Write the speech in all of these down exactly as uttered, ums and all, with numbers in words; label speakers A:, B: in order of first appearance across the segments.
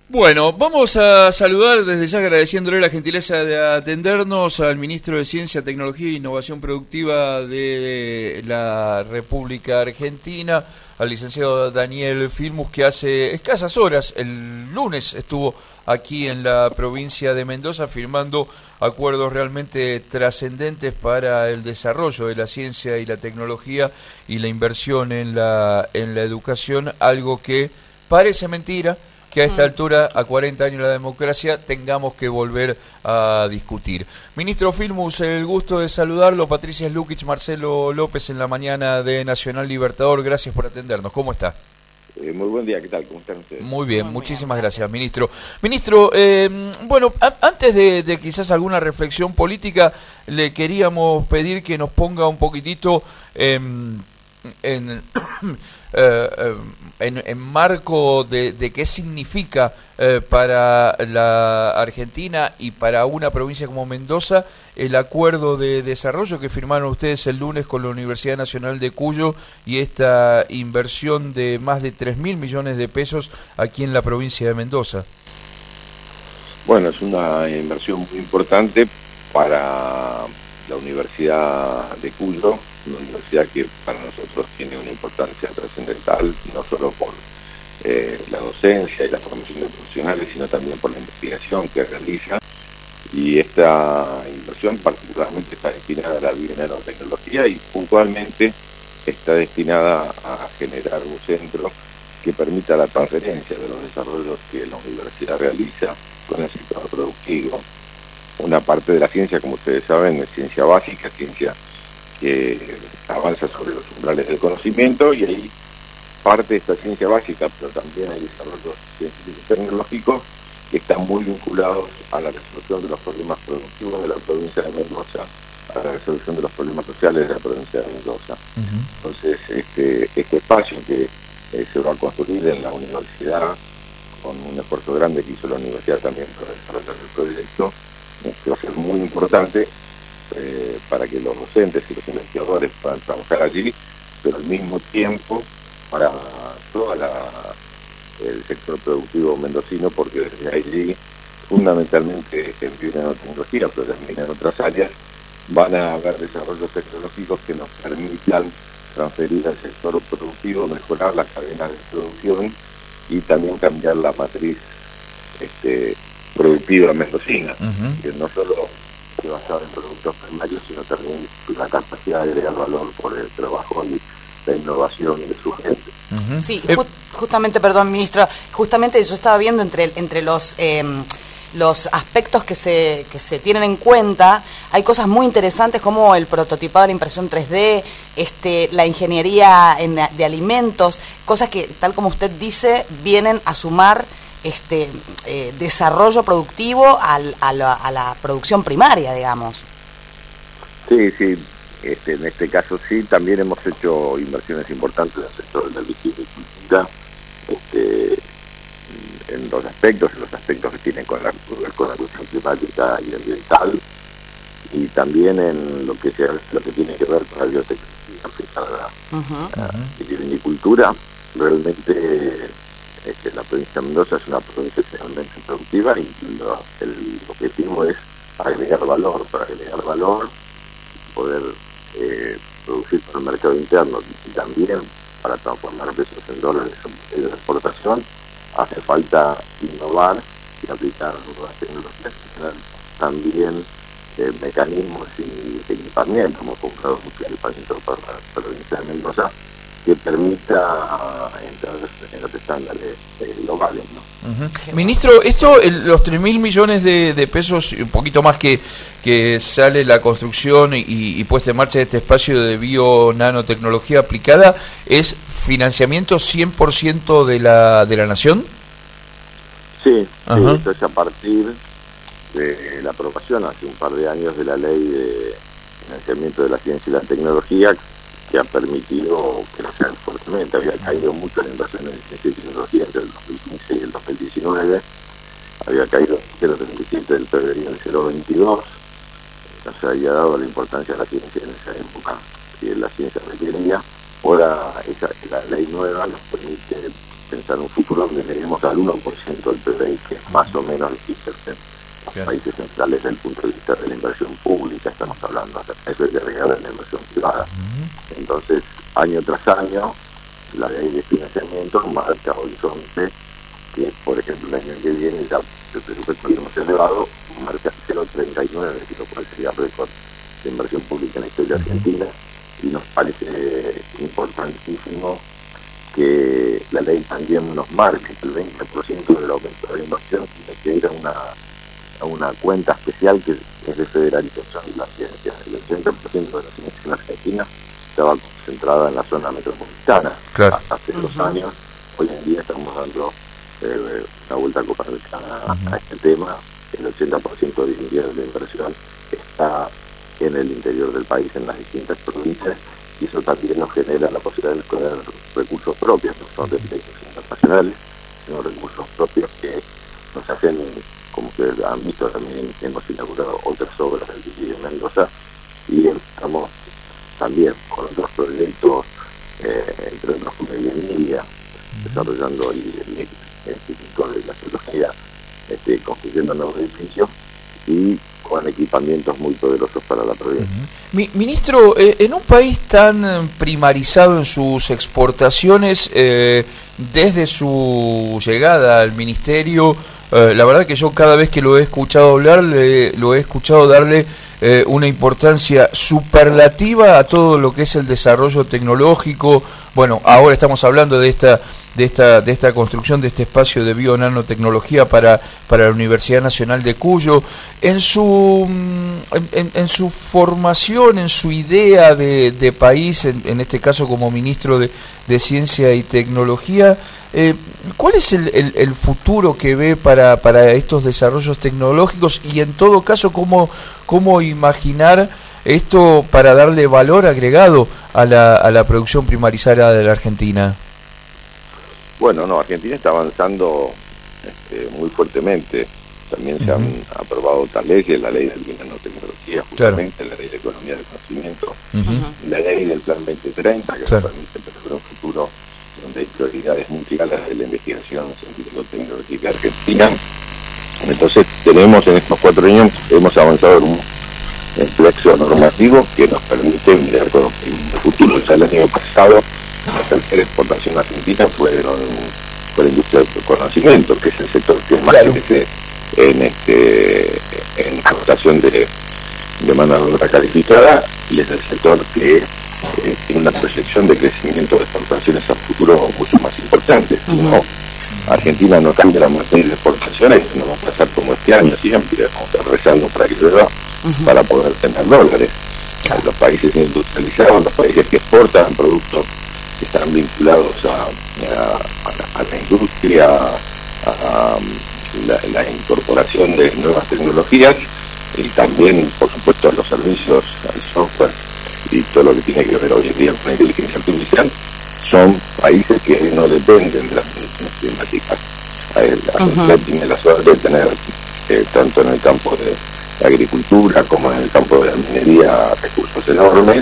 A: Bueno, vamos a saludar desde ya agradeciéndole la gentileza de atendernos al ministro de Ciencia, Tecnología e Innovación Productiva de la República Argentina, al licenciado Daniel Filmus, que hace escasas horas, el lunes, estuvo aquí en la provincia de Mendoza firmando acuerdos realmente trascendentes para el desarrollo de la ciencia y la tecnología y la inversión en la, en la educación, algo que parece mentira que a esta altura, a cuarenta años de la democracia, tengamos que volver a discutir. Ministro Filmus, el gusto de saludarlo. Patricia Slukic, Marcelo López en la mañana de Nacional Libertador. Gracias por atendernos. ¿Cómo está?
B: Eh, muy buen día, ¿qué tal? ¿Cómo están ustedes?
A: Muy bien, muy muchísimas bien, gracias, ministro. Ministro, eh, bueno, a, antes de, de quizás alguna reflexión política, le queríamos pedir que nos ponga un poquitito eh, en... Eh, en, en marco de, de qué significa eh, para la Argentina y para una provincia como Mendoza el acuerdo de desarrollo que firmaron ustedes el lunes con la Universidad Nacional de Cuyo y esta inversión de más de tres mil millones de pesos aquí en la provincia de Mendoza.
B: Bueno, es una inversión muy importante para la Universidad de Cuyo, una universidad que para nosotros tiene una importancia trascendental, no solo por eh, la docencia y la formación de profesionales, sino también por la investigación que realiza. Y esta inversión particularmente está destinada a la biotecnología y puntualmente está destinada a generar un centro que permita la transferencia de los desarrollos que la universidad realiza con el sector productivo. Una parte de la ciencia, como ustedes saben, es ciencia básica, ciencia que avanza sobre los umbrales del conocimiento, y ahí parte de esta ciencia básica, pero también hay desarrollos científicos y tecnológicos que están muy vinculados a la resolución de los problemas productivos de la provincia de Mendoza, a la resolución de los problemas sociales de la provincia de Mendoza. Uh-huh. Entonces, este, este espacio que eh, se va a construir en la universidad, con un esfuerzo grande que hizo la universidad también para desarrollar el proyecto, que va a ser muy importante eh, para que los docentes y los investigadores puedan trabajar allí, pero al mismo tiempo para todo el sector productivo mendocino, porque desde allí, fundamentalmente en biotecnología, pero también en otras áreas, van a haber desarrollos tecnológicos que nos permitan transferir al sector productivo, mejorar la cadena de producción y también cambiar la matriz este, productiva mendocina, uh-huh. que no solo se basada en productos primarios, sino también la capacidad de agregar valor por el trabajo y la innovación de su gente.
C: Uh-huh. Sí, ju- justamente, perdón, ministro, justamente yo estaba viendo entre, entre los... Eh, los aspectos que se que se tienen en cuenta, hay cosas muy interesantes como el prototipado de la impresión tres D, este la ingeniería en, de alimentos, cosas que, tal como usted dice, vienen a sumar este eh, desarrollo productivo al, a, la, a la producción primaria, digamos.
B: Sí, sí, este, en este caso sí, también hemos hecho inversiones importantes en el sector de la viticultura, este en los aspectos, en los aspectos que tienen con la, con la cuestión climática y ambiental, y también en lo que sea, lo que tiene que ver con la biotecnología aplicada uh-huh. a la vinicultura. Realmente este, la provincia de Mendoza es una provincia extremadamente productiva y lo, el objetivo es agregar valor, para agregar valor, poder eh, producir para el mercado interno y también para transformar pesos en dólares en la exportación. Hace falta innovar y aplicar nuevas tecnologías, también eh, mecanismos y equipamiento. Hemos comprado mucho equipamiento para la provincia de Mendoza que permita entrar en los estándares eh, globales, ¿no?
A: Uh-huh. Ministro, esto, el, los tres mil millones de, de pesos, un poquito más que, que sale la construcción y, y puesta en marcha de este espacio de bio-nanotecnología aplicada, ¿es financiamiento cien por ciento de la de la nación?
B: Sí, sí, esto es a partir de la aprobación hace un par de años de la ley de financiamiento de la ciencia y la tecnología, que ha permitido crecer fuertemente. Había caído mucho la inversión en ciencia y tecnología entre el dos mil quince y el dos mil diecinueve, había caído cero coma treinta y siete del P B I en cero coma veintidós, no se había dado la importancia de la ciencia en esa época que la ciencia requería. Ahora esa, la ley nueva nos permite pensar un futuro donde lleguemos al uno por ciento del P B I que es más o menos difícil en los
A: Bien.
B: países centrales desde el punto de vista de la inversión pública, estamos hablando, eso hay que agregar en la inversión privada. Uh-huh. Entonces, año tras año, la ley de financiamiento marca horizonte que, por ejemplo, el año que viene ya el presupuesto que hemos elevado marca cero coma treinta y nueve, que lo cual sería récord de inversión pública en la historia argentina, y nos parece importantísimo que la ley también nos marque que el veinte por ciento del aumento de la inversión tiene que ir a una, a una cuenta especial que es de federalización de la ciencia. El ochenta por ciento de la ciencia en Argentina estaba concentrada en la zona metropolitana.
A: Claro.
B: Hace dos uh-huh. años, hoy en día estamos dando eh, una vuelta copernicana uh-huh. a este tema. El ochenta por ciento de la inversión está en el interior del país, en las distintas provincias, y eso también nos genera la posibilidad de tener recursos propios, no son de proyectos internacionales, sino recursos propios que nos hacen, como ustedes han visto también, hemos inaugurado otras obras en Mendoza, y estamos también con otros proyectos, eh, entre otros como el Emilia, desarrollando el, el, el Instituto de la Geología, este, construyendo nuevos edificios y con equipamientos muy poderosos para la provincia.
A: Uh-huh. Mi, ministro, eh, en un país tan primarizado en sus exportaciones, eh, desde su llegada al ministerio, eh, la verdad que yo cada vez que lo he escuchado hablar, le, lo he escuchado darle eh, una importancia superlativa a todo lo que es el desarrollo tecnológico. Bueno, ahora estamos hablando de esta de esta de esta construcción de este espacio de bio-nanotecnología para para la Universidad Nacional de Cuyo. En su en, en su formación, en su idea de, de país, en, en este caso como ministro de, de Ciencia y Tecnología, eh, ¿cuál es el, el, el futuro que ve para, para estos desarrollos tecnológicos? Y en todo caso, ¿cómo, cómo imaginar esto para darle valor agregado a la, a la producción primarizada de la Argentina?
B: Bueno, no, Argentina está avanzando este, muy fuertemente. También uh-huh. se han aprobado otras leyes, la ley de la nanotecnología, justamente, claro. La ley de economía del conocimiento, uh-huh. la ley del plan veinte treinta, que claro. nos permite tener un futuro donde hay prioridades mundiales de la investigación científico-tecnológica argentina. Entonces, tenemos en estos cuatro años, hemos avanzado en un reflexo normativo que nos permite mirar con el futuro. Ya el año pasado, la tercera exportación argentina fueron con la industria del conocimiento, que es el sector que más claro. crece en este en exportación de, de mano de obra calificada, y es el sector que eh, tiene una proyección de crecimiento de exportaciones a futuro mucho más importante. Uh-huh. Si no, Argentina no cambia la materia de exportaciones, no va a pasar como este año siempre, vamos a estar rezando para que llueva uh-huh. para poder tener dólares. Claro. Los países industrializados, los países que exportan productos que están vinculados a, a, a, a la industria, a, a la, la incorporación de nuevas tecnologías, y también, por supuesto, a los servicios, al software y todo lo que tiene que ver hoy en día con la inteligencia artificial, son países que no dependen de las condiciones climáticas. La Argentina uh-huh. tiene la suerte de tener, eh, tanto en el campo de la agricultura como en el campo de la minería, recursos enormes,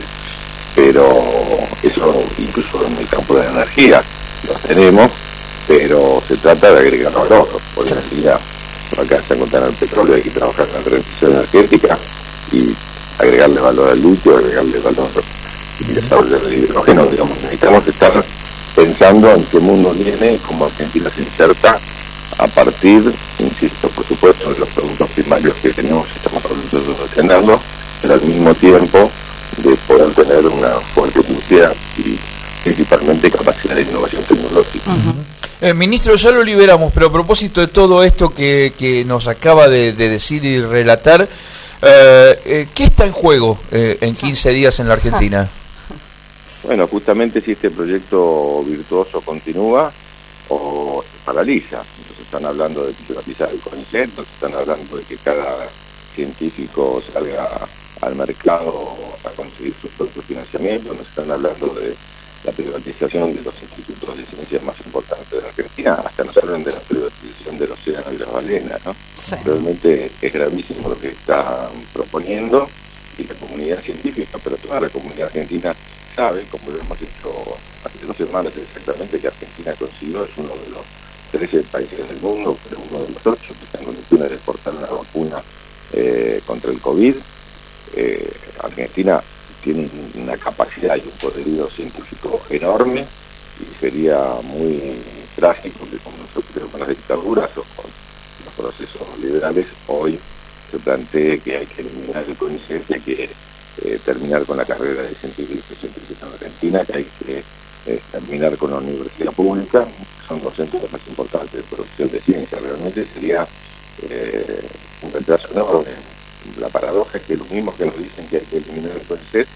B: pero eso incluso en el campo de la energía los tenemos, pero se trata de agregar valor. Hoy en día acá se encuentra el petróleo, hay que trabajar en la transición energética y agregarle valor al litio, agregarle valor al desarrollo del hidrógeno. Digamos, necesitamos estar pensando en qué mundo viene y cómo Argentina se inserta a partir, insisto, por supuesto, de los productos primarios que tenemos, estamos orgullosos de tenerlos, pero al mismo tiempo de poder tener una fuerte industria y principalmente capacidad de innovación tecnológica.
A: Uh-huh. eh, ministro, ya lo liberamos, pero a propósito de todo esto que, que nos acaba de, de decir y relatar, eh, eh, ¿qué está en juego eh, en quince días en la Argentina?
B: Bueno, justamente si este proyecto virtuoso continúa o se paraliza. Entonces están hablando de privatizar el CONICET, están hablando de que cada científico salga al mercado a conseguir su propio financiamiento, nos están hablando de la privatización de los institutos de ciencia más importantes de la Argentina, hasta nos hablan de la privatización del océano y las balenas, ¿no? Sí. Realmente es gravísimo lo que están proponiendo, y la comunidad científica, pero toda la comunidad argentina sabe, como lo hemos hecho hace dos semanas exactamente, que Argentina consiguió, es uno de los trece países del mundo, pero uno de los ocho que están en condiciones de exportar una vacuna eh, contra el COVID. Eh, Argentina tiene una capacidad y un poderío científico enorme, y sería muy trágico que, como nosotros con las dictaduras o con los procesos liberales, hoy se plantee que hay que eliminar el CONICET, que hay que eh, terminar con la carrera de científico científica en Argentina, que hay que eh, terminar con la universidad pública. Son los centros más importantes de producción de ciencia. Realmente sería eh, un retraso enorme. La paradoja es que los mismos que nos dicen que hay que eliminar el CONICET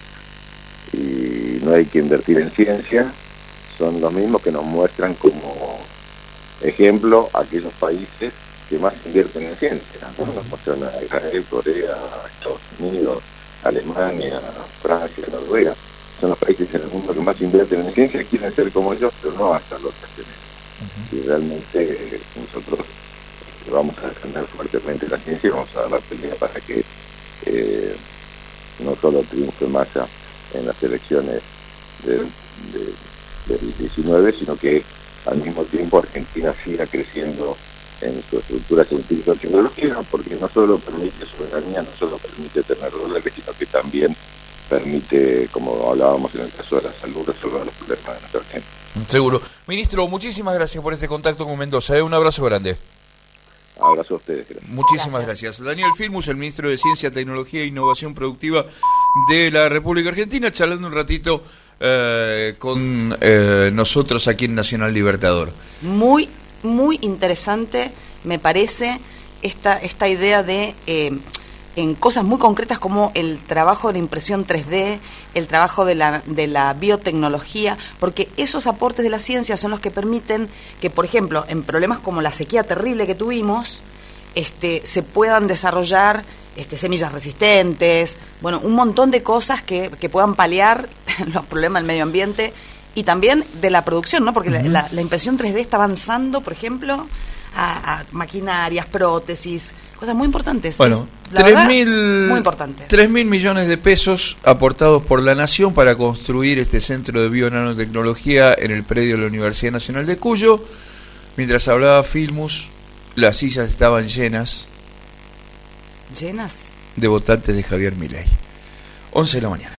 B: y no hay que invertir en ciencia, son los mismos que nos muestran como ejemplo aquellos países que más invierten en ciencia, ¿no? Nos muestran a Israel, Corea, Estados Unidos, Alemania, Francia, Noruega. Son los países en el mundo que más invierten en ciencia, quieren ser como ellos, pero no hasta los que tienen. Y realmente eh, nosotros vamos a defender fuertemente la ciencia y vamos a dar la pelea para que eh, no solo triunfe Massa en las elecciones de, de, del diecinueve, sino que al mismo tiempo Argentina siga creciendo en su estructura científica y tecnológica, porque no solo permite soberanía, no solo permite tener dólares, sino que también permite, como hablábamos en el caso de la salud, resolver los problemas de nuestra gente.
A: Seguro. Ministro, muchísimas gracias por este contacto con Mendoza. ¿eh? Un abrazo grande.
B: Abrazo a ustedes. Gracias.
A: Muchísimas gracias. gracias. Daniel Filmus, el ministro de Ciencia, Tecnología e Innovación Productiva de la República Argentina, charlando un ratito eh, con eh, nosotros aquí en Nacional Libertador.
C: Muy, muy interesante, me parece, esta, esta idea de... Eh, en cosas muy concretas como el trabajo de la impresión tres D, el trabajo de la, de la biotecnología, porque esos aportes de la ciencia son los que permiten que, por ejemplo, en problemas como la sequía terrible que tuvimos, este, se puedan desarrollar este, semillas resistentes, bueno, un montón de cosas que, que puedan paliar los problemas del medio ambiente y también de la producción, ¿no? Porque uh-huh. la, la, la impresión tres D está avanzando, por ejemplo, a, a maquinarias, prótesis, cosas muy importantes.
A: Bueno,
C: es, la
A: tres
C: verdad,
A: mil,
C: muy importante.
A: tres mil millones de pesos aportados por la Nación para construir este centro de bionanotecnología en el predio de la Universidad Nacional de Cuyo. Mientras hablaba Filmus, las sillas estaban llenas.
C: ¿Llenas?
A: De votantes de Javier Milei. once de la mañana.